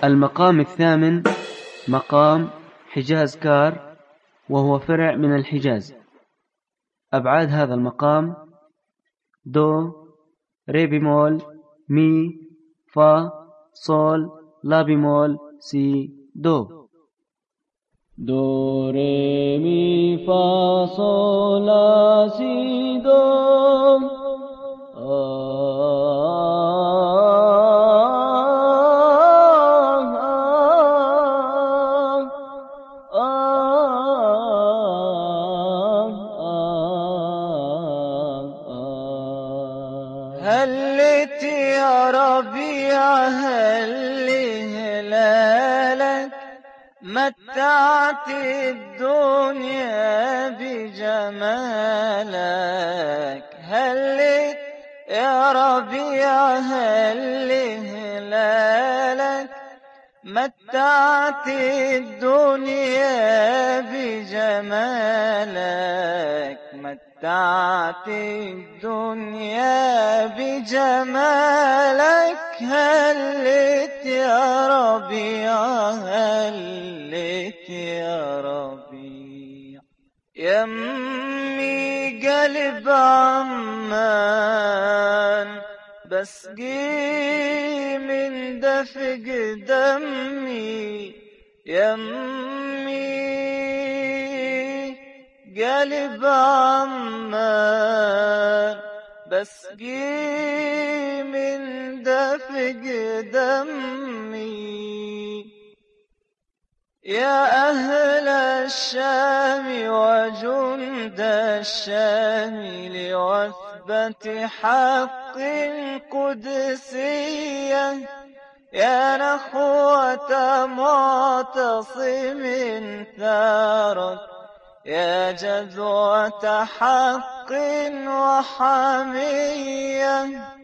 المقام الثامن مقام حجاز كار، وهو فرع من الحجاز. أبعاد هذا المقام: دو، ري بيمول، مي، فا، صول، لا بيمول، سي، دو. دو ري مي فا صول لا سي دو. هلت يا ربيع هل هلالك، متعت الدنيا بجمالك. هلت يا ربيع هل هلالك، متعت الدنيا بجمالك. متعت الدنيا بجمالك. هلت يا ربيع هلت يا ربيع. يمي قلب عمان بسقي من دفق دمي. يمي قلب عمان بسقي من دفق دمي. يا أهل الشام وجند الشام لوثبة حق قدسية، يا نخوة معتصم ثارت، يا جذوة حق وحمية.